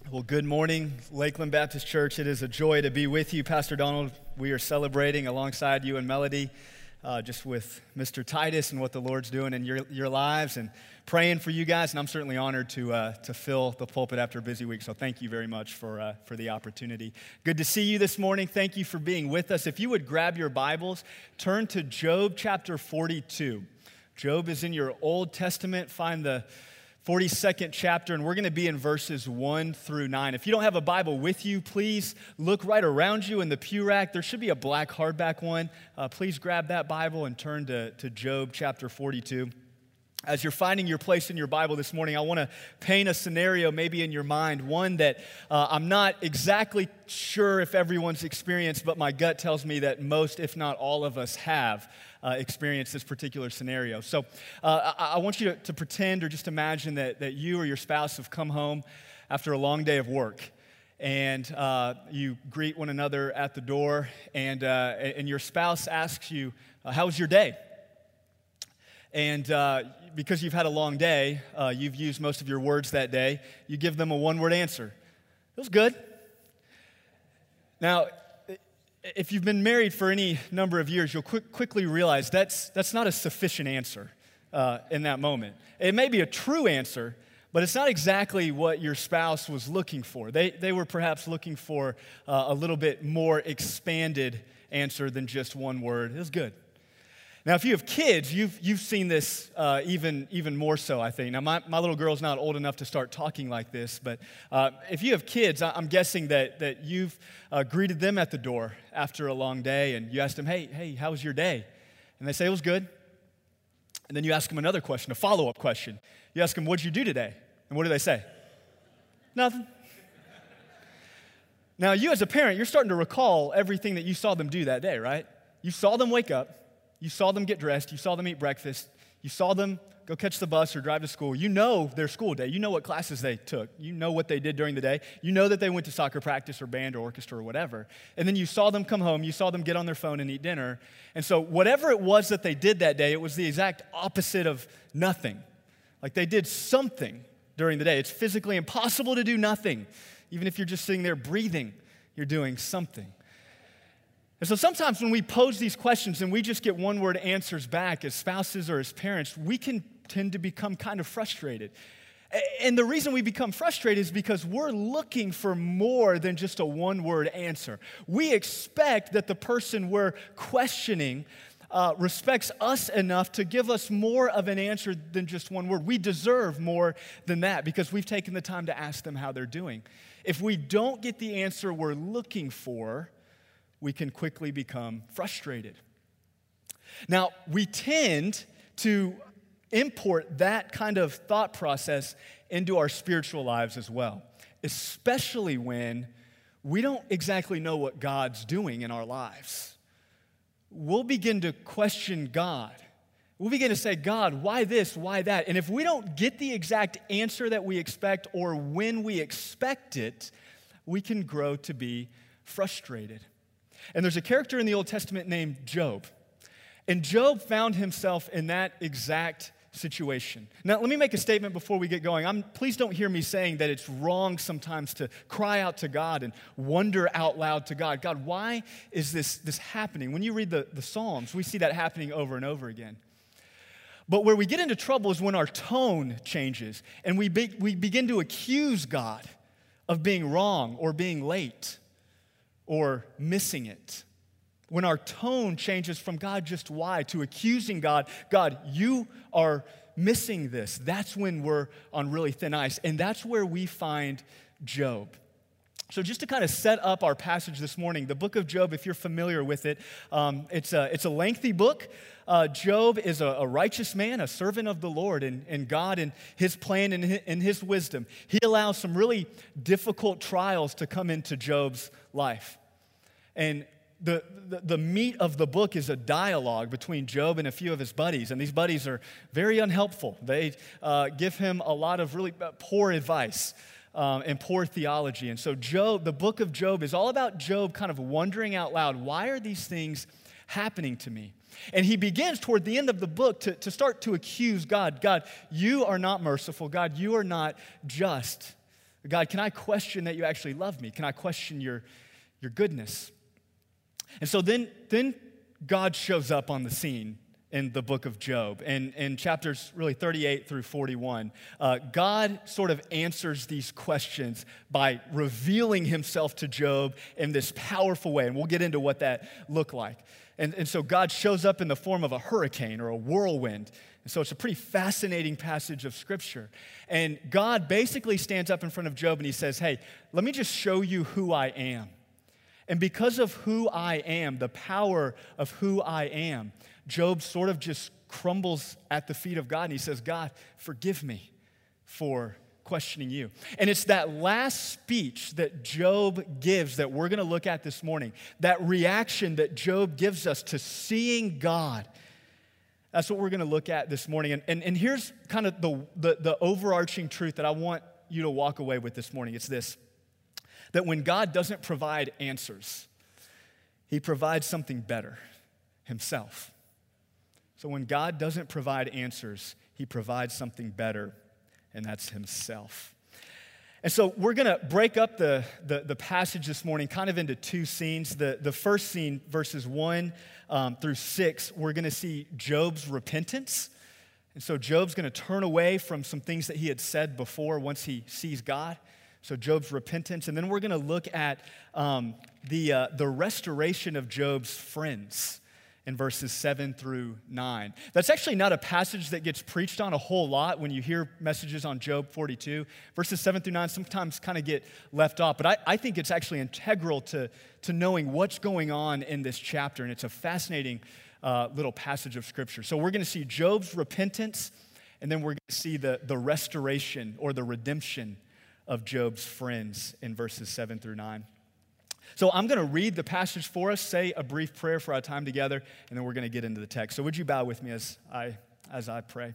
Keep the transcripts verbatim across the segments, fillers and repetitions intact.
Well, good morning, Lakeland Baptist Church. It is a joy to be with you. Pastor Donald, we are celebrating alongside you and Melody, uh, just with Mister Titus and what the Lord's doing in your, your lives, and praying for you guys. And I'm certainly honored to uh, to fill the pulpit after a busy week. So thank you very much for uh, for the opportunity. Good to see you this morning. Thank you for being with us. If you would grab your Bibles, turn to Job chapter forty-two. Job is in your Old Testament. Find the forty-second chapter, and we're going to be in verses one through nine. If you don't have a Bible with you, please look right around you in the pew rack. There should be a black hardback one. Uh, please grab that Bible and turn to, to Job chapter forty-two. As you're finding your place in your Bible this morning, I want to paint a scenario maybe in your mind, one that uh, I'm not exactly sure if everyone's experienced, but my gut tells me that most, if not all of us have uh, experienced this particular scenario. So uh, I, I want you to, to pretend or just imagine that, that you or your spouse have come home after a long day of work, and uh, you greet one another at the door, and, uh, and your spouse asks you, uh, how was your day? And uh, because you've had a long day, uh, you've used most of your words that day, you give them a one-word answer. It was good. Now, if you've been married for any number of years, you'll quick, quickly realize that's, that's not a sufficient answer uh, in that moment. It may be a true answer, but it's not exactly what your spouse was looking for. They, they were perhaps looking for uh, a little bit more expanded answer than just one word. It was good. Now, if you have kids, you've you've seen this uh, even even more so, I think. Now, my, my little girl's not old enough to start talking like this, but uh, if you have kids, I'm guessing that that you've uh, greeted them at the door after a long day, and you asked them, hey, hey, how was your day? And they say, it was good. And then you ask them another question, a follow-up question. You ask them, what'd you do today? And what do they say? Nothing. Now, you as a parent, you're starting to recall everything that you saw them do that day, right? You saw them wake up. You saw them get dressed. You saw them eat breakfast. You saw them go catch the bus or drive to school. You know their school day. You know what classes they took. You know what they did during the day. You know that they went to soccer practice or band or orchestra or whatever. And then you saw them come home. You saw them get on their phone and eat dinner. And so whatever it was that they did that day, it was the exact opposite of nothing. Like they did something during the day. It's physically impossible to do nothing. Even if you're just sitting there breathing, you're doing something. And so sometimes when we pose these questions and we just get one-word answers back as spouses or as parents, we can tend to become kind of frustrated. And the reason we become frustrated is because we're looking for more than just a one-word answer. We expect that the person we're questioning uh, respects us enough to give us more of an answer than just one word. We deserve more than that because we've taken the time to ask them how they're doing. If we don't get the answer we're looking for, we can quickly become frustrated. Now, we tend to import that kind of thought process into our spiritual lives as well, especially when we don't exactly know what God's doing in our lives. We'll begin to question God. We'll begin to say, God, why this, why that? And if we don't get the exact answer that we expect or when we expect it, we can grow to be frustrated. And there's a character in the Old Testament named Job. And Job found himself in that exact situation. Now, let me make a statement before we get going. I'm, please don't hear me saying that it's wrong sometimes to cry out to God and wonder out loud to God. God, why is this, this happening? When you read the, the Psalms, we see that happening over and over again. But where we get into trouble is when our tone changes and we, be, we begin to accuse God of being wrong or being late or missing it. When our tone changes from God, just why, to accusing God, God, you are missing this. That's when we're on really thin ice. And that's where we find Job. So just to kind of set up our passage this morning, the book of Job, if you're familiar with it, um, it's, a, it's a lengthy book. Uh, Job is a, a righteous man, a servant of the Lord, and, and God and his plan and his, and his wisdom. He allows some really difficult trials to come into Job's life. And the, the, the meat of the book is a dialogue between Job and a few of his buddies. And these buddies are very unhelpful. They uh, give him a lot of really poor advice. Um, and poor theology. And so Job, the book of Job is all about Job kind of wondering out loud, why are these things happening to me? And he begins toward the end of the book to, to start to accuse God. God, you are not merciful. God, you are not just. God, can I question that you actually love me? Can I question your, your goodness? And so then, then God shows up on the scene in the book of Job. And in chapters really thirty-eight through forty-one, uh, God sort of answers these questions by revealing himself to Job in this powerful way. And we'll get into what that looked like. And, and so God shows up in the form of a hurricane or a whirlwind. And so it's a pretty fascinating passage of Scripture. And God basically stands up in front of Job and he says, hey, let me just show you who I am. And because of who I am, the power of who I am, Job sort of just crumbles at the feet of God and he says, God, forgive me for questioning you. And it's that last speech that Job gives that we're going to look at this morning, that reaction that Job gives us to seeing God. That's what we're going to look at this morning. And, and, and here's kind of the, the, the overarching truth that I want you to walk away with this morning. It's this, that when God doesn't provide answers, he provides something better, himself. So when God doesn't provide answers, he provides something better, and that's himself. And so we're going to break up the, the, the passage this morning kind of into two scenes. The, the first scene, verses one um, through six, we're going to see Job's repentance. And so Job's going to turn away from some things that he had said before once he sees God. So Job's repentance. And then we're going to look at um, the, uh, the restoration of Job's friends in verses seven through nine. That's actually not a passage that gets preached on a whole lot when you hear messages on Job forty-two. Verses seven through nine sometimes kind of get left off, but I, I think it's actually integral to, to knowing what's going on in this chapter, and it's a fascinating uh, little passage of Scripture. So we're going to see Job's repentance, and then we're going to see the, the restoration or the redemption of Job's friends in verses seven through nine. So I'm going to read the passage for us, say a brief prayer for our time together, and then we're going to get into the text. So would you bow with me as I as I pray?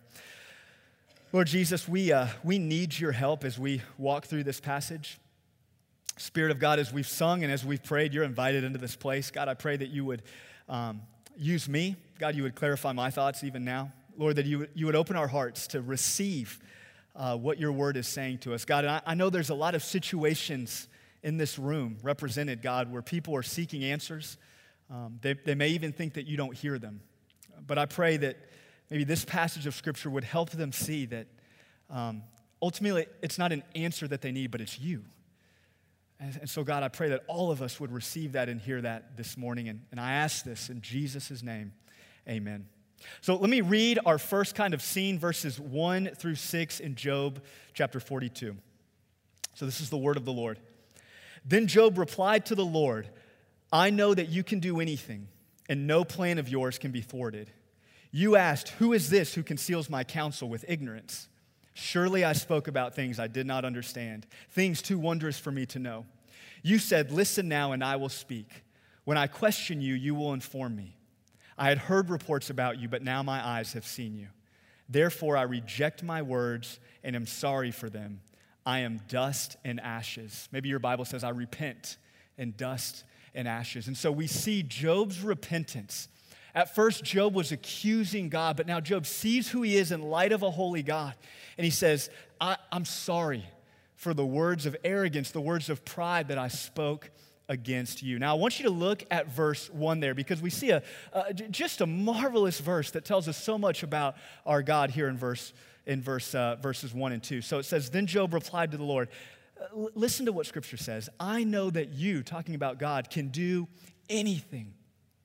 Lord Jesus, we uh, we need your help as we walk through this passage. Spirit of God, as we've sung and as we've prayed, you're invited into this place. God, I pray that you would um, use me. God, you would clarify my thoughts even now. Lord, that you, you would open our hearts to receive uh, what your word is saying to us. God, and I, I know there's a lot of situations in this room represented, God, where people are seeking answers. Um, they, they may even think that you don't hear them. But I pray that maybe this passage of Scripture would help them see that um, ultimately it's not an answer that they need, but it's you. And, and so, God, I pray that all of us would receive that and hear that this morning. And, and I ask this in Jesus' name, amen. So let me read our first kind of scene, verses one through six in Job chapter forty-two. So this is the word of the Lord. Then Job replied to the Lord, I know that you can do anything, and no plan of yours can be thwarted. You asked, who is this who conceals my counsel with ignorance? Surely I spoke about things I did not understand, things too wondrous for me to know. You said, listen now, and I will speak. When I question you, you will inform me. I had heard reports about you, but now my eyes have seen you. Therefore I reject my words and am sorry for them. I am dust and ashes. Maybe your Bible says, I repent in dust and ashes. And so we see Job's repentance. At first, Job was accusing God, but now Job sees who he is in light of a holy God. And he says, I, I'm sorry for the words of arrogance, the words of pride that I spoke against you. Now, I want you to look at verse one there because we see a, a just a marvelous verse that tells us so much about our God here in verse in verse uh, verses one and two. So it says, then Job replied to the Lord, listen to what Scripture says. I know that you, talking about God, can do anything,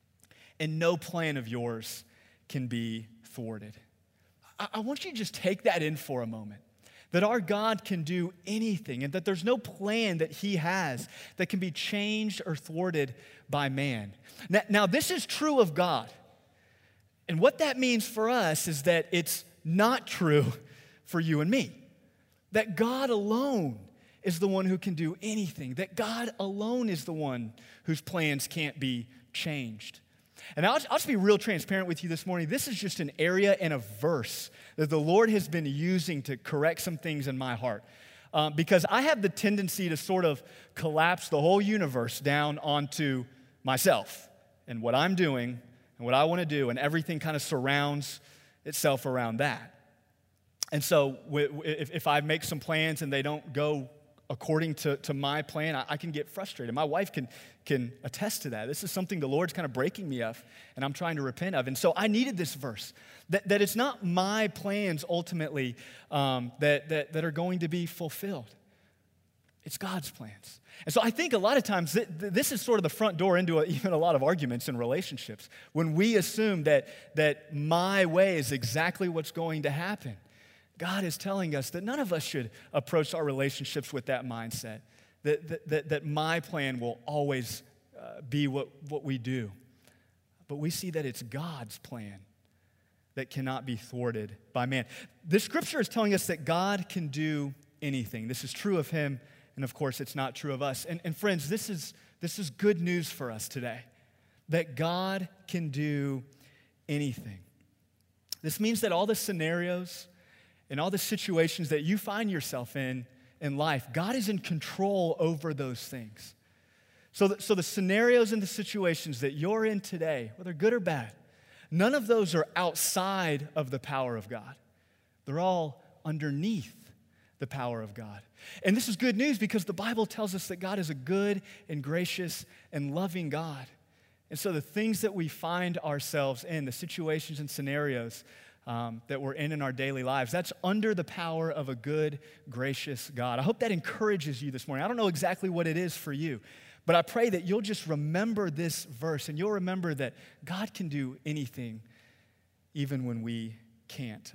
and no plan of yours can be thwarted. I, I want you to just take that in for a moment, that our God can do anything, and that there's no plan that he has that can be changed or thwarted by man. Now, now this is true of God. And what that means for us is that it's not true for you and me. That God alone is the one who can do anything. That God alone is the one whose plans can't be changed. And I'll, I'll just be real transparent with you this morning. This is just an area and a verse that the Lord has been using to correct some things in my heart. Um, because I have the tendency to sort of collapse the whole universe down onto myself and what I'm doing and what I want to do, and everything kind of surrounds itself around that. And so if I make some plans and they don't go according to, to my plan, I, I can get frustrated. My wife can, can attest to that. This is something the Lord's kind of breaking me of, and I'm trying to repent of. And so I needed this verse, that, that it's not my plans ultimately um, that, that, that are going to be fulfilled. It's God's plans. And so I think a lot of times th- th- this is sort of the front door into a, even a lot of arguments in relationships, when we assume that, that my way is exactly what's going to happen. God is telling us that none of us should approach our relationships with that mindset, that, that, that, that my plan will always uh, be what, what we do. But we see that it's God's plan that cannot be thwarted by man. This scripture is telling us that God can do anything. This is true of him, and of course, it's not true of us. And, and friends, this is, this is good news for us today, that God can do anything. This means that all the scenarios and all the situations that you find yourself in in life, God is in control over those things. So the, so the scenarios and the situations that you're in today, whether good or bad, none of those are outside of the power of God. They're all underneath the power of God. And this is good news because the Bible tells us that God is a good and gracious and loving God. And so the things that we find ourselves in, the situations and scenarios um, that we're in in our daily lives, that's under the power of a good, gracious God. I hope that encourages you this morning. I don't know exactly what it is for you, but I pray that you'll just remember this verse and you'll remember that God can do anything, even when we can't.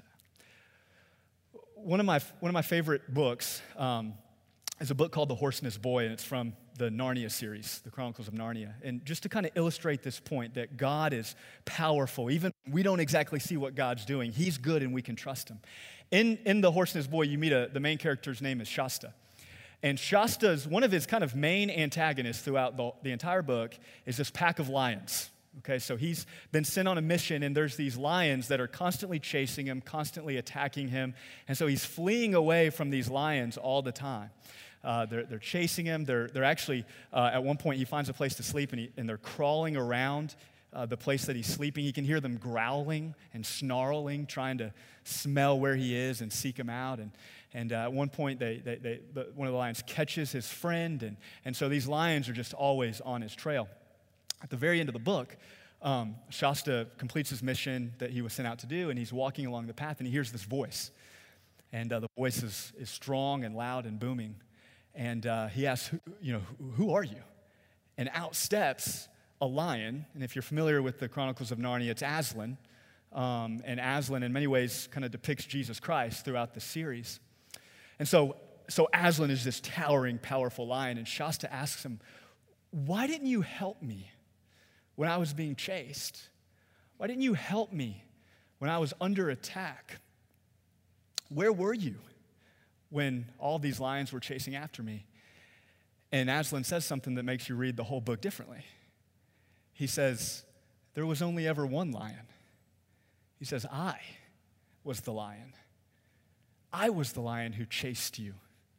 One of my one of my favorite books um, is a book called The Horse and His Boy, and it's from the Narnia series, the Chronicles of Narnia. And just to kind of illustrate this point that God is powerful, even we don't exactly see what God's doing, he's good and we can trust him. In, in The Horse and His Boy, you meet a, the main character's name is Shasta. And Shasta's, one of his kind of main antagonists throughout the, the entire book is this pack of lions. Okay, so he's been sent on a mission, and there's these lions that are constantly chasing him, constantly attacking him. And so he's fleeing away from these lions all the time. Uh, they're, they're chasing him. They're, they're actually, uh, at one point, he finds a place to sleep, and, he, and they're crawling around uh, the place that he's sleeping. He can hear them growling and snarling, trying to smell where he is and seek him out. And, and uh, at one point, they, they, they, the, one of the lions catches his friend, and, and so these lions are just always on his trail. At the very end of the book, um, Shasta completes his mission that he was sent out to do, and he's walking along the path, and he hears this voice. And uh, the voice is, is strong and loud and booming. And uh, he asks, who, you know, who, who are you? And out steps a lion. And if you're familiar with the Chronicles of Narnia, it's Aslan. Um, and Aslan, in many ways, kind of depicts Jesus Christ throughout the series. And so, so Aslan is this towering, powerful lion, and Shasta asks him, why didn't you help me when I was being chased? Why didn't you help me when I was under attack? Where were you when all these lions were chasing after me? And Aslan says something that makes you read the whole book differently. He says, there was only ever one lion. He says, I was the lion. I was the lion who chased you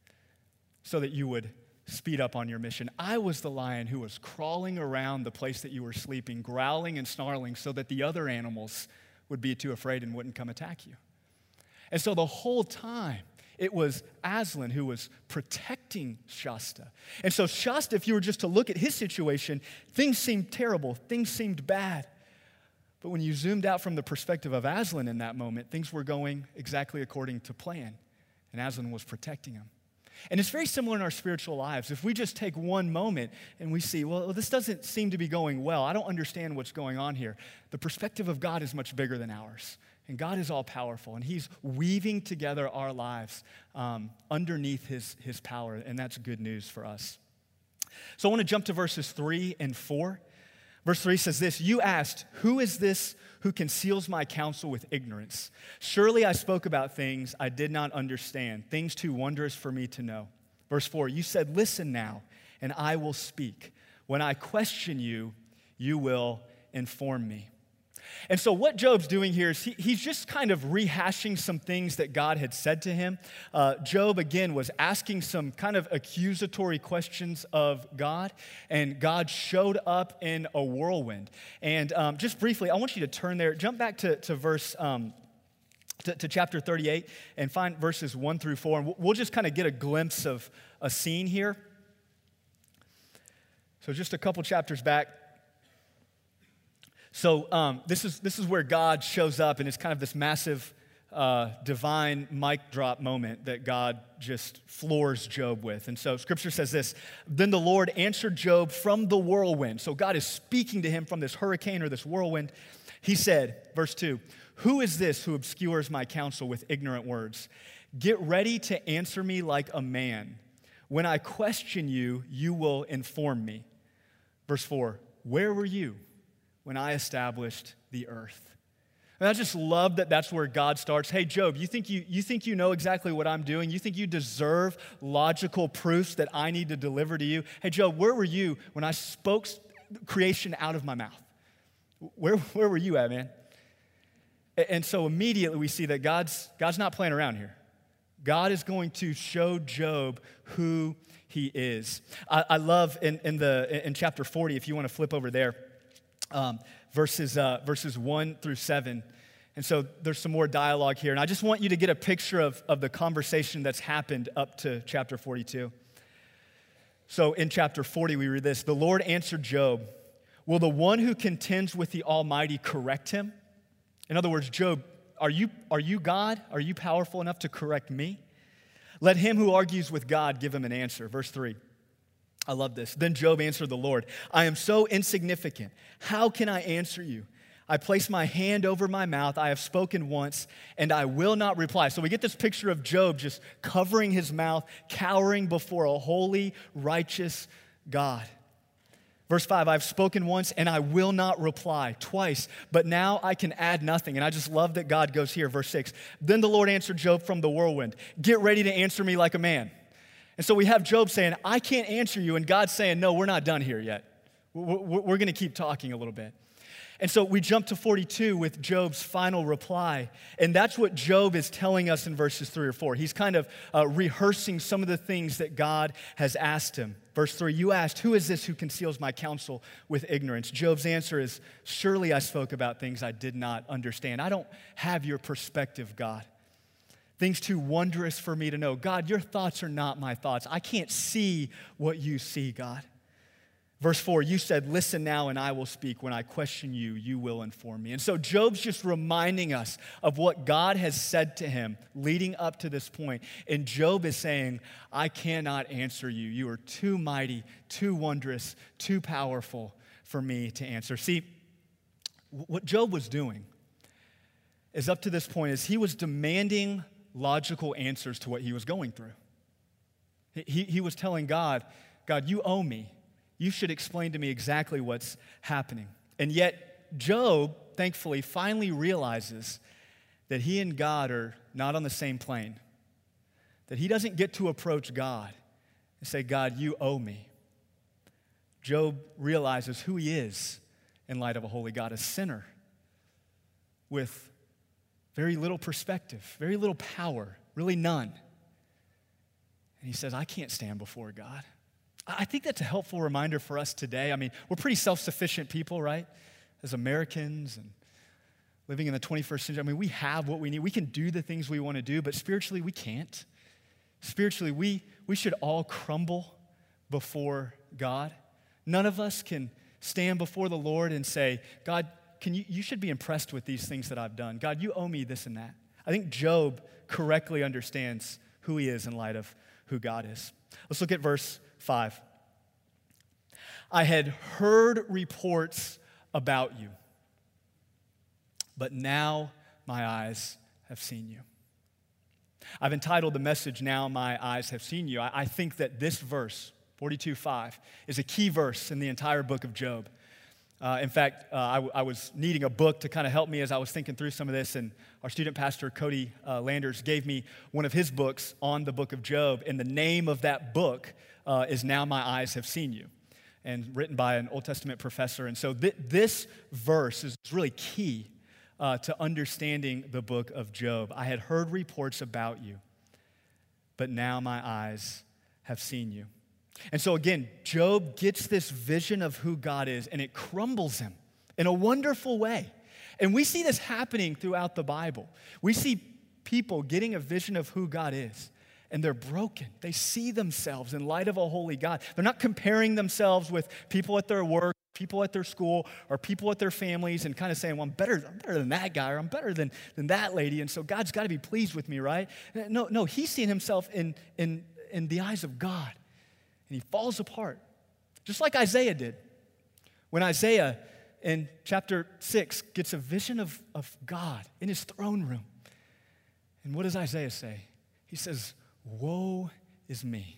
so that you would speed up on your mission. I was the lion who was crawling around the place that you were sleeping, growling and snarling so that the other animals would be too afraid and wouldn't come attack you. And so the whole time, it was Aslan who was protecting Shasta. And so Shasta, if you were just to look at his situation, things seemed terrible, things seemed bad. But when you zoomed out from the perspective of Aslan in that moment, things were going exactly according to plan. And Aslan was protecting him. And it's very similar in our spiritual lives. If we just take one moment and we see, well, this doesn't seem to be going well. I don't understand what's going on here. The perspective of God is much bigger than ours. And God is all powerful. And he's weaving together our lives um, underneath his, his power. And that's good news for us. So I want to jump to verses three and four. Verse three says this, you asked, who is this who conceals my counsel with ignorance? Surely I spoke about things I did not understand, things too wondrous for me to know. Verse four, you said, listen now, and I will speak. When I question you, you will inform me. And so what Job's doing here is he, he's just kind of rehashing some things that God had said to him. Uh, Job, again, was asking some kind of accusatory questions of God, and God showed up in a whirlwind. And um, just briefly, I want you to turn there, jump back to, to verse, um, to, to chapter thirty-eight, and find verses one through four, and we'll, we'll just kind of get a glimpse of, a scene here. So just a couple chapters back. So um, this is this is where God shows up, and it's kind of this massive uh, divine mic drop moment that God just floors Job with. And so Scripture says this, then the Lord answered Job from the whirlwind. So God is speaking to him from this hurricane or this whirlwind. He said, verse two, who is this who obscures my counsel with ignorant words? Get ready to answer me like a man. When I question you, you will inform me. Verse four, where were you when I established the earth? And I just love that that's where God starts. Hey, Job, you think you, you think you know exactly what I'm doing? You think you deserve logical proofs that I need to deliver to you? Hey, Job, where were you when I spoke creation out of my mouth? Where, where were you at, man? And so immediately we see that God's, God's not playing around here. God is going to show Job who he is. I, I love in, in, the, in chapter forty, if you want to flip over there, um, verses, uh, verses one through seven. And so there's some more dialogue here. And I just want you to get a picture of, of the conversation that's happened up to chapter forty-two. So in chapter forty, we read this, the Lord answered Job, will the one who contends with the Almighty correct him? In other words, Job, are you, are you God? Are you powerful enough to correct me? Let him who argues with God give him an answer. Verse three. I love this. Then Job answered the Lord, I am so insignificant. How can I answer you? I place my hand over my mouth. I have spoken once, and I will not reply. So we get this picture of Job just covering his mouth, cowering before a holy, righteous God. Verse five, I've spoken once and I will not reply, twice, but now I can add nothing. And I just love that God goes here. Verse six, then the Lord answered Job from the whirlwind, get ready to answer me like a man. And so we have Job saying, I can't answer you, and God's saying, no, we're not done here yet. We're, we're going to keep talking a little bit. And so we jump to forty-two with Job's final reply. And that's what Job is telling us in verses three or four. He's kind of uh, rehearsing some of the things that God has asked him. Verse three, you asked, who is this who conceals my counsel with ignorance? Job's answer is, surely I spoke about things I did not understand. I don't have your perspective, God. Things too wondrous for me to know. God, your thoughts are not my thoughts. I can't see what you see, God. Verse four, you said, listen now and I will speak. When I question you, you will inform me. And so Job's just reminding us of what God has said to him leading up to this point. And Job is saying, I cannot answer you. You are too mighty, too wondrous, too powerful for me to answer. See, what Job was doing is up to this point is he was demanding logical answers to what he was going through. He, he was telling God, God, you owe me. You should explain to me exactly what's happening. And yet, Job, thankfully, finally realizes that he and God are not on the same plane. That he doesn't get to approach God and say, God, you owe me. Job realizes who he is in light of a holy God, a sinner with very little perspective, very little power, really none. And he says, I can't stand before God. I think that's a helpful reminder for us today. I mean, we're pretty self-sufficient people, right? As Americans and living in the twenty-first century. I mean, we have what we need. We can do the things we want to do, but spiritually, we can't. Spiritually, we, we should all crumble before God. None of us can stand before the Lord and say, God, can you, you should be impressed with these things that I've done. God, you owe me this and that. I think Job correctly understands who he is in light of who God is. Let's look at verse five. I had heard reports about you, but now my eyes have seen you. I've entitled the message, Now My Eyes Have Seen You. I, I think that this verse, forty-two five, is a key verse in the entire book of Job. Uh, in fact, uh, I, w- I was needing a book to kind of help me as I was thinking through some of this, and our student pastor, Cody uh, Landers, gave me one of his books on the book of Job, and the name of that book uh, is Now My Eyes Have Seen You, and written by an Old Testament professor. And so th- this verse is really key uh, to understanding the book of Job. I had heard reports about you, but now my eyes have seen you. And so again, Job gets this vision of who God is, and it crumbles him in a wonderful way. And we see this happening throughout the Bible. We see people getting a vision of who God is, and they're broken. They see themselves in light of a holy God. They're not comparing themselves with people at their work, people at their school, or people at their families and kind of saying, well, I'm better, I'm better than that guy, or I'm better than, than that lady, and so God's got to be pleased with me, right? No, no, he's seeing himself in, in, in the eyes of God, and he falls apart, just like Isaiah did. When Isaiah, in chapter six, gets a vision of, of God in his throne room, and what does Isaiah say? He says, woe is me.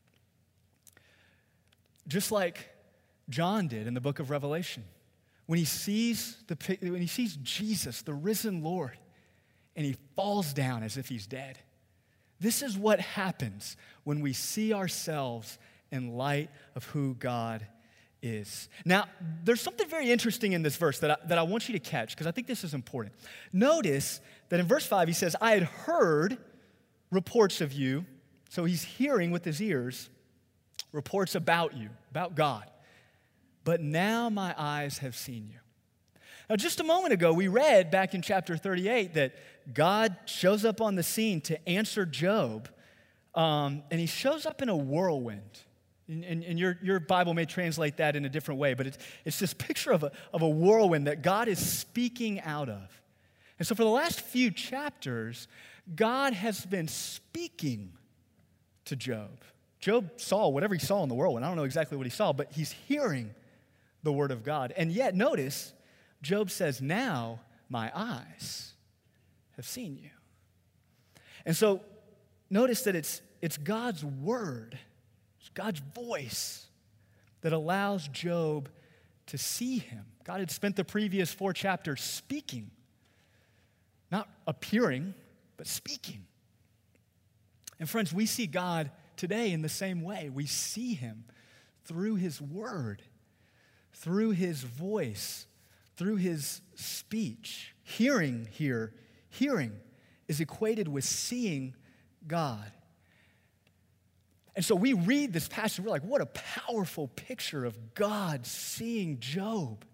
Just like John did in the book of Revelation, when he sees the when he sees Jesus, the risen Lord, and he falls down as if he's dead. This is what happens when we see ourselves in light of who God is. Now, there's something very interesting in this verse that I, that I want you to catch, because I think this is important. Notice that in verse five, he says, I had heard reports of you. So he's hearing with his ears reports about you, about God. But now my eyes have seen you. Now, just a moment ago, we read back in chapter thirty-eight that God shows up on the scene to answer Job, um, and he shows up in a whirlwind. And, and, and your, your Bible may translate that in a different way, but it's, it's this picture of a, of a whirlwind that God is speaking out of. And so for the last few chapters, God has been speaking to Job. Job saw whatever he saw in the whirlwind. I don't know exactly what he saw, but he's hearing the word of God. And yet, notice, Job says, now my eyes have seen you. And so, notice that it's, it's God's word, it's God's voice that allows Job to see him. God had spent the previous four chapters speaking, not appearing, but speaking. And friends, we see God today in the same way. We see him through his word, through his voice, through his speech. Hearing here, hearing is equated with seeing God. And so we read this passage, we're like, what a powerful picture of God seeing Job.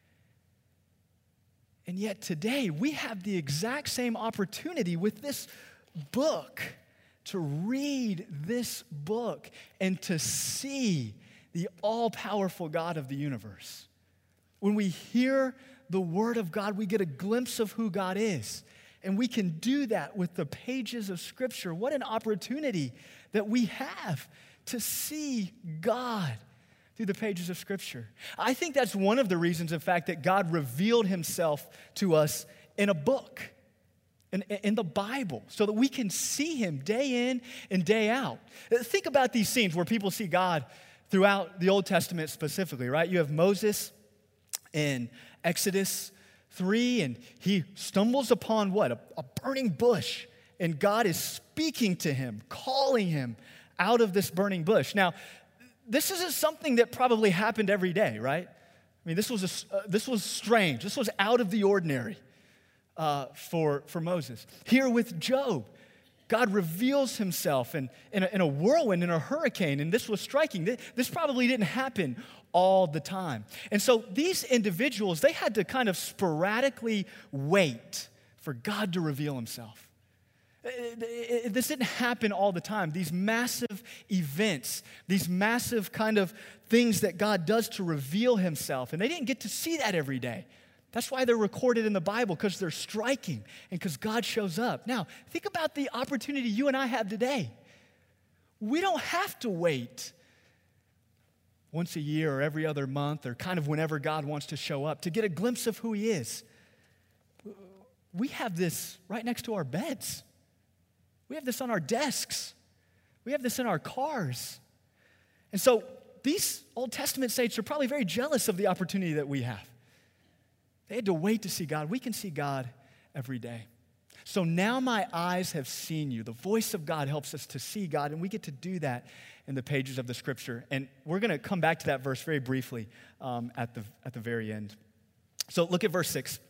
And yet today, we have the exact same opportunity with this book to read this book and to see the all-powerful God of the universe. When we hear the word of God, we get a glimpse of who God is. And we can do that with the pages of Scripture. What an opportunity that we have to see God through the pages of Scripture. I think that's one of the reasons, in fact, that God revealed himself to us in a book, in, in the Bible, so that we can see him day in and day out. Think about these scenes where people see God throughout the Old Testament specifically, right? You have Moses in Exodus three, and he stumbles upon what? A, a burning bush, and God is speaking to him, calling him out of this burning bush. Now, this isn't something that probably happened every day, right? I mean, this was, a, uh, this was strange. This was out of the ordinary uh, for, for Moses. Here with Job, God reveals himself in, in, a, in a whirlwind, in a hurricane, and this was striking. This probably didn't happen all the time. And so these individuals, they had to kind of sporadically wait for God to reveal himself. This didn't happen all the time. These massive events, these massive kind of things that God does to reveal himself, and they didn't get to see that every day. That's why they're recorded in the Bible, because they're striking and because God shows up. Now, think about the opportunity you and I have today. We don't have to wait once a year or every other month or kind of whenever God wants to show up to get a glimpse of who he is. We have this right next to our beds. We have this on our desks. We have this in our cars. And so these Old Testament saints are probably very jealous of the opportunity that we have. They had to wait to see God. We can see God every day. So now my eyes have seen you. The voice of God helps us to see God, and we get to do that in the pages of the Scripture. And we're going to come back to that verse very briefly um, at the, at the very end. So look at verse six.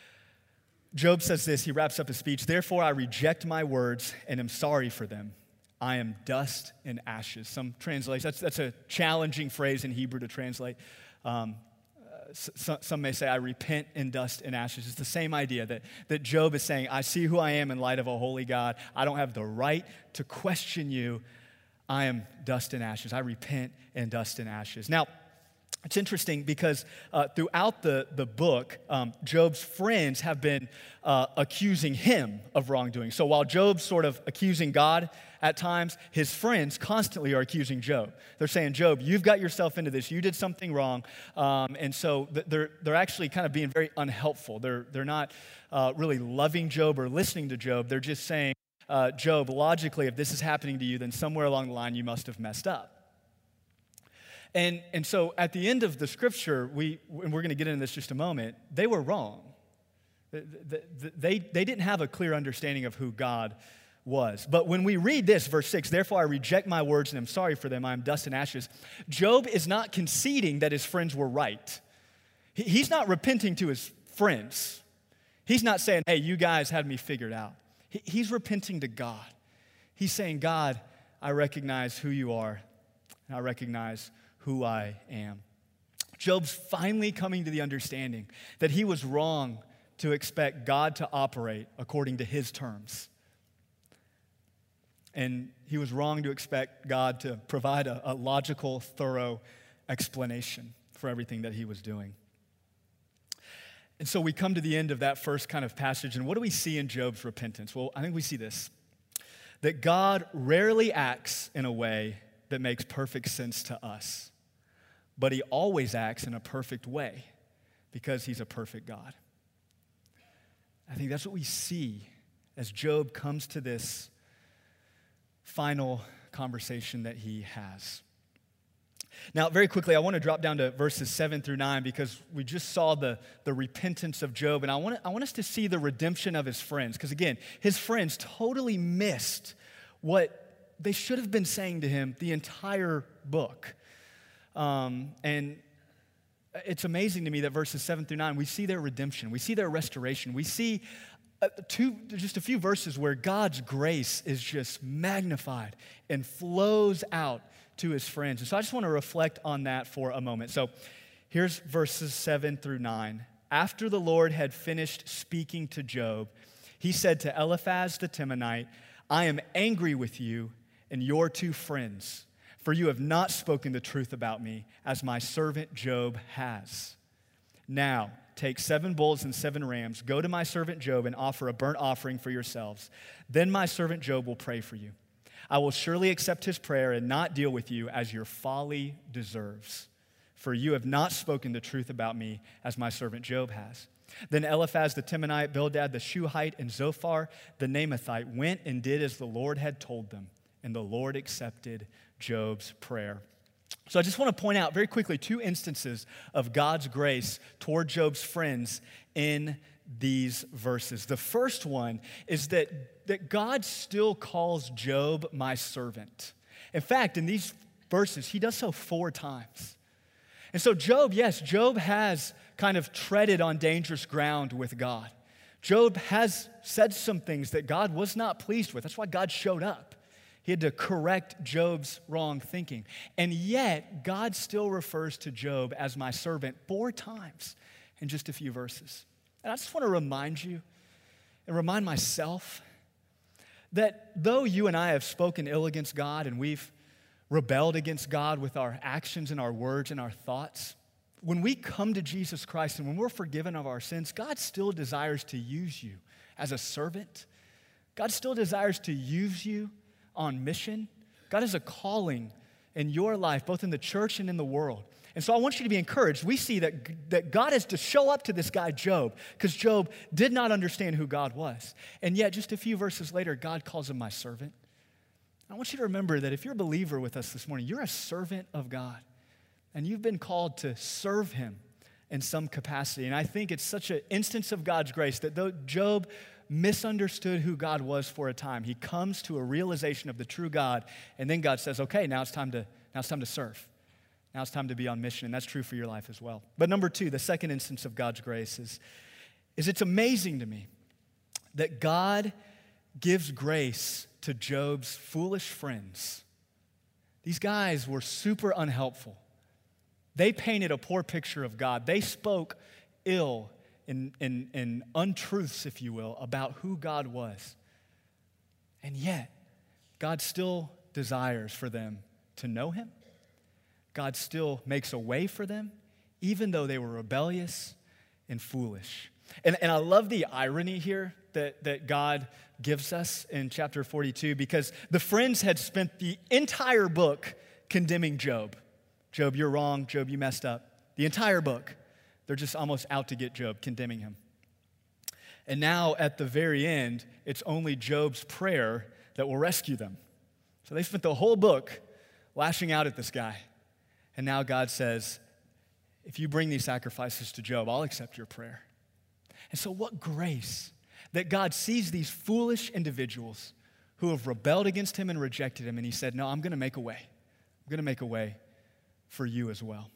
Job says this, he wraps up his speech, "Therefore I reject my words and am sorry for them. I am dust and ashes." Some translations, that's, that's a challenging phrase in Hebrew to translate. Um, s- some may say, I repent in dust and ashes. It's the same idea that, that Job is saying, I see who I am in light of a holy God. I don't have the right to question you. I am dust and ashes. I repent in dust and ashes. Now, it's interesting because uh, throughout the, the book, um, Job's friends have been uh, accusing him of wrongdoing. So while Job's sort of accusing God at times, his friends constantly are accusing Job. They're saying, Job, you've got yourself into this. You did something wrong. Um, and so they're, they're actually kind of being very unhelpful. They're, they're not uh, really loving Job or listening to Job. They're just saying, uh, Job, logically, if this is happening to you, then somewhere along the line you must have messed up. And, and so at the end of the scripture, we, and we're going to get into this in just a moment, they were wrong. They, they, they didn't have a clear understanding of who God was. But when we read this, verse six, therefore I reject my words and am sorry for them, I am dust and ashes, Job is not conceding that his friends were right. He, he's not repenting to his friends. He's not saying, hey, you guys had me figured out. He, he's repenting to God. He's saying, God, I recognize who you are, and I recognize who I am. Job's finally coming to the understanding that he was wrong to expect God to operate according to his terms. And he was wrong to expect God to provide a, a logical, thorough explanation for everything that he was doing. And so we come to the end of that first kind of passage, and what do we see in Job's repentance? Well, I think we see this, that God rarely acts in a way that makes perfect sense to us. But he always acts in a perfect way because he's a perfect God. I think that's what we see as Job comes to this final conversation that he has. Now, very quickly, I want to drop down to verses seven through nine because we just saw the, the repentance of Job, and I want, to, I want us to see the redemption of his friends. Because again, his friends totally missed what they should have been saying to him the entire book. Um, and it's amazing to me that verses seven through nine, we see their redemption. We see their restoration. We see uh, two, just a few verses where God's grace is just magnified and flows out to his friends. And so I just want to reflect on that for a moment. So here's verses seven through nine. After the Lord had finished speaking to Job, he said to Eliphaz the Temanite, I am angry with you and your two friends, for you have not spoken the truth about me, as my servant Job has. Now, take seven bulls and seven rams, go to my servant Job and offer a burnt offering for yourselves. Then my servant Job will pray for you. I will surely accept his prayer and not deal with you as your folly deserves. For you have not spoken the truth about me, as my servant Job has. Then Eliphaz the Temanite, Bildad the Shuhite, and Zophar the Naamathite went and did as the Lord had told them, and the Lord accepted Job's prayer. So I just want to point out very quickly two instances of God's grace toward Job's friends in these verses. The first one is that, that God still calls Job my servant. In fact, in these verses, he does so four times. And so Job, yes, Job has kind of treaded on dangerous ground with God. Job has said some things that God was not pleased with. That's why God showed up. He had to correct Job's wrong thinking. And yet, God still refers to Job as my servant four times in just a few verses. And I just want to remind you and remind myself that though you and I have spoken ill against God and we've rebelled against God with our actions and our words and our thoughts, when we come to Jesus Christ and when we're forgiven of our sins, God still desires to use you as a servant. God still desires to use you on mission. God has a calling in your life, both in the church and in the world. And so I want you to be encouraged. We see that, that God has to show up to this guy, Job, because Job did not understand who God was. And yet, just a few verses later, God calls him my servant. I want you to remember that if you're a believer with us this morning, you're a servant of God, and you've been called to serve him in some capacity. And I think it's such an instance of God's grace that though Job misunderstood who God was for a time, he comes to a realization of the true God, and then God says, okay, now it's time to, now it's time to serve. Now it's time to be on mission, and that's true for your life as well. But number two, the second instance of God's grace is, is it's amazing to me that God gives grace to Job's foolish friends. These guys were super unhelpful. They painted a poor picture of God. They spoke ill and, and, and untruths, if you will, about who God was. And yet, God still desires for them to know him. God still makes a way for them, even though they were rebellious and foolish. And, and I love the irony here that, that God gives us in chapter forty-two, because the friends had spent the entire book condemning Job. Job, you're wrong. Job, you messed up. The entire book. They're just almost out to get Job, condemning him. And now at the very end, it's only Job's prayer that will rescue them. So they spent the whole book lashing out at this guy. And now God says, if you bring these sacrifices to Job, I'll accept your prayer. And so what grace that God sees these foolish individuals who have rebelled against him and rejected him, and he said, no, I'm going to make a way. I'm going to make a way for you as well.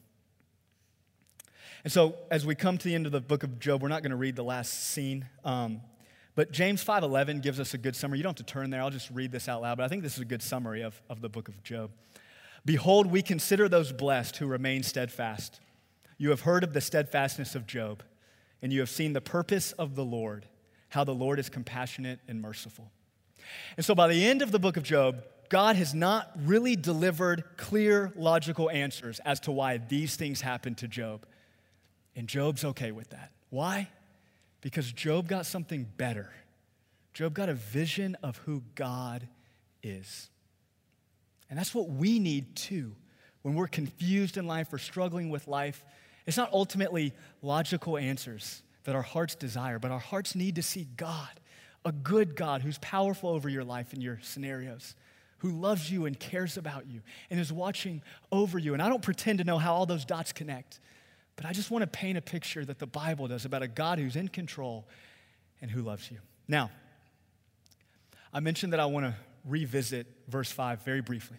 And so as we come to the end of the book of Job, we're not going to read the last scene, um, but James five eleven gives us a good summary. You don't have to turn there. I'll just read this out loud, but I think this is a good summary of, of the book of Job. Behold, we consider those blessed who remain steadfast. You have heard of the steadfastness of Job, and you have seen the purpose of the Lord, how the Lord is compassionate and merciful. And so by the end of the book of Job, God has not really delivered clear, logical answers as to why these things happened to Job. And Job's okay with that. Why? Because Job got something better. Job got a vision of who God is. And that's what we need too. When we're confused in life or struggling with life, it's not ultimately logical answers that our hearts desire, but our hearts need to see God, a good God who's powerful over your life and your scenarios, who loves you and cares about you and is watching over you. And I don't pretend to know how all those dots connect, but I just want to paint a picture that the Bible does about a God who's in control and who loves you. Now, I mentioned that I want to revisit verse five very briefly.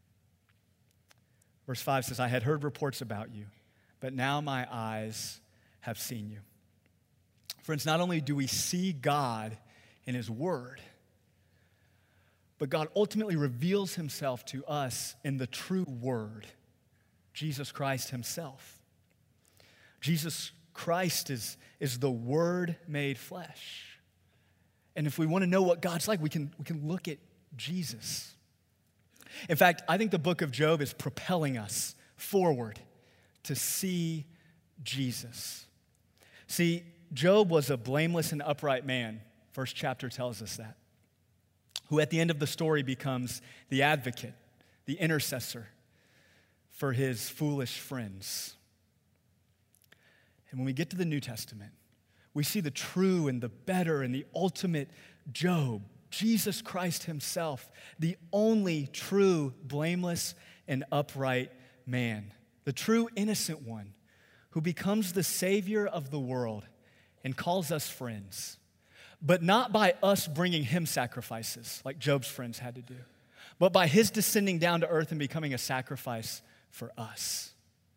Verse five says, I had heard reports about you, but now my eyes have seen you. Friends, not only do we see God in his word, but God ultimately reveals himself to us in the true word, Jesus Christ himself. Jesus Christ is, is the Word made flesh. And if we want to know what God's like, we can, we can look at Jesus. In fact, I think the book of Job is propelling us forward to see Jesus. See, Job was a blameless and upright man. First chapter tells us that. Who at the end of the story becomes the advocate, the intercessor for his foolish friends. And when we get to the New Testament, we see the true and the better and the ultimate Job, Jesus Christ himself, the only true, blameless, and upright man, the true innocent one who becomes the Savior of the world and calls us friends, but not by us bringing him sacrifices like Job's friends had to do, but by his descending down to earth and becoming a sacrifice for us.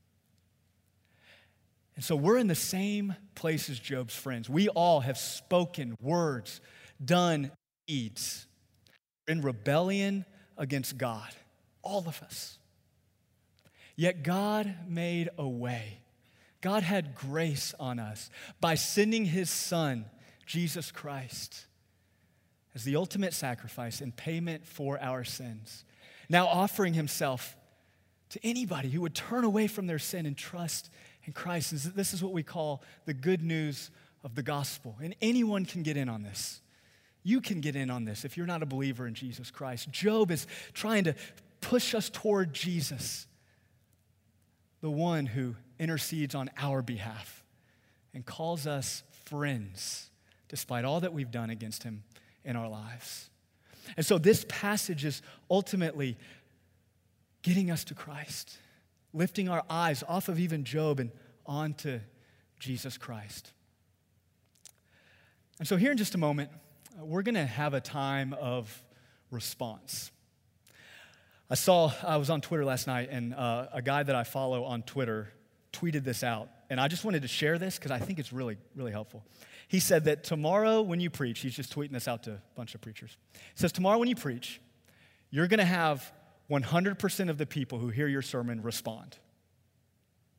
And so we're in the same place as Job's friends. We all have spoken words, done deeds, in rebellion against God, all of us. Yet God made a way. God had grace on us by sending his Son, Jesus Christ, as the ultimate sacrifice and payment for our sins. Now offering himself to anybody who would turn away from their sin and trust in Christ. And this is what we call the good news of the gospel. And anyone can get in on this. You can get in on this if you're not a believer in Jesus Christ. Job is trying to push us toward Jesus, the one who intercedes on our behalf and calls us friends despite all that we've done against him in our lives. And so this passage is ultimately getting us to Christ, lifting our eyes off of even Job and onto Jesus Christ. And so here in just a moment, we're going to have a time of response. I saw, I was on Twitter last night, and uh, a guy that I follow on Twitter tweeted this out. And I just wanted to share this because I think it's really, really helpful. He said that tomorrow when you preach, he's just tweeting this out to a bunch of preachers. He says, tomorrow when you preach, you're going to have one hundred percent of the people who hear your sermon respond.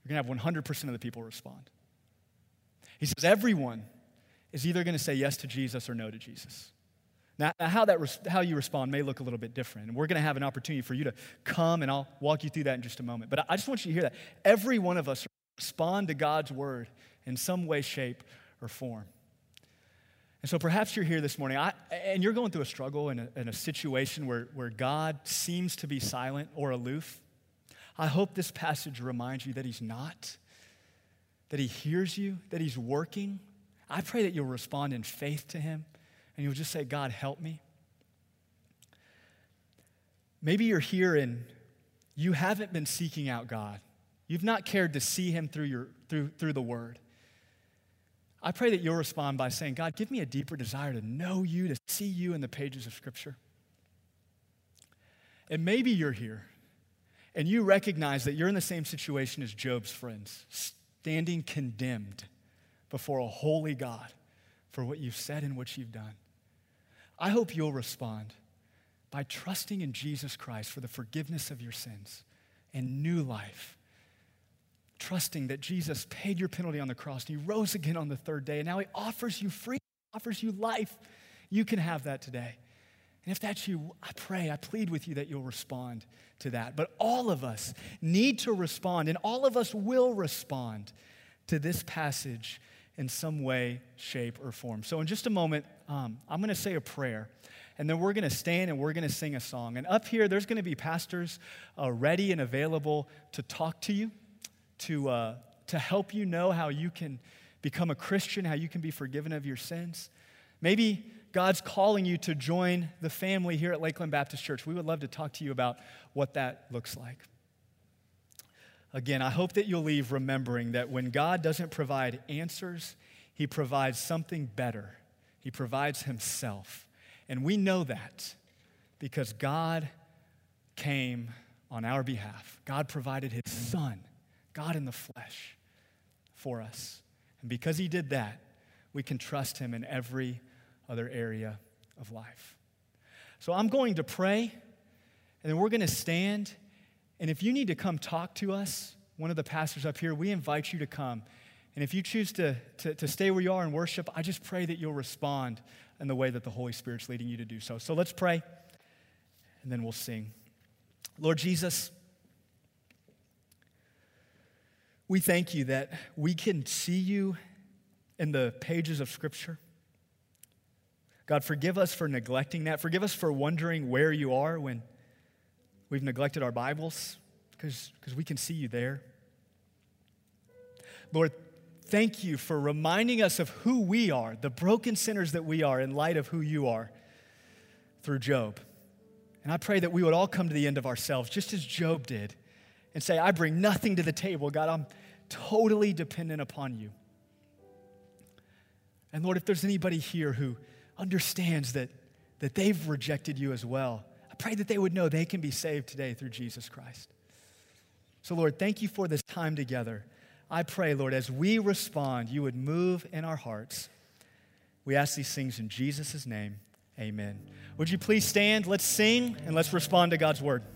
You're going to have one hundred percent of the people respond. He says everyone is either going to say yes to Jesus or no to Jesus. Now, how that res- how you respond may look a little bit different, and we're going to have an opportunity for you to come, and I'll walk you through that in just a moment. But I just want you to hear that. Every one of us respond to God's word in some way, shape, or form. And so perhaps you're here this morning, I, and you're going through a struggle in a, in a situation where, where God seems to be silent or aloof. I hope this passage reminds you that he's not, that he hears you, that he's working. I pray that you'll respond in faith to him, and you'll just say, God, help me. Maybe you're here and you haven't been seeking out God. You've not cared to see him through, your, through, through the word. I pray that you'll respond by saying, God, give me a deeper desire to know you, to see you in the pages of Scripture. And maybe you're here and you recognize that you're in the same situation as Job's friends, standing condemned before a holy God for what you've said and what you've done. I hope you'll respond by trusting in Jesus Christ for the forgiveness of your sins and new life. Trusting that Jesus paid your penalty on the cross and he rose again on the third day, and now he offers you freedom, offers you life. You can have that today. And if that's you, I pray, I plead with you that you'll respond to that. But all of us need to respond, and all of us will respond to this passage in some way, shape, or form. So in just a moment, um, I'm going to say a prayer, and then we're going to stand and we're going to sing a song. And up here, there's going to be pastors uh, ready and available to talk to you, to uh, to help you know how you can become a Christian, how you can be forgiven of your sins. Maybe God's calling you to join the family here at Lakeland Baptist Church. We would love to talk to you about what that looks like. Again, I hope that you'll leave remembering that when God doesn't provide answers, he provides something better. He provides himself. And we know that because God came on our behalf. God provided his son, God in the flesh, for us. And because he did that, we can trust him in every other area of life. So I'm going to pray, and then we're going to stand. And if you need to come talk to us, one of the pastors up here, we invite you to come. And if you choose to, to, to stay where you are and worship, I just pray that you'll respond in the way that the Holy Spirit's leading you to do so. So let's pray, and then we'll sing. Lord Jesus, we thank you that we can see you in the pages of Scripture. God, forgive us for neglecting that. Forgive us for wondering where you are when we've neglected our Bibles, because because we can see you there. Lord, thank you for reminding us of who we are, the broken sinners that we are, in light of who you are through Job. And I pray that we would all come to the end of ourselves, just as Job did, and say, I bring nothing to the table. God, I'm totally dependent upon you. And Lord, if there's anybody here who understands that, that they've rejected you as well, I pray that they would know they can be saved today through Jesus Christ. So Lord, thank you for this time together. I pray, Lord, as we respond, you would move in our hearts. We ask these things in Jesus' name, amen. Would you please stand? Let's sing and let's respond to God's word.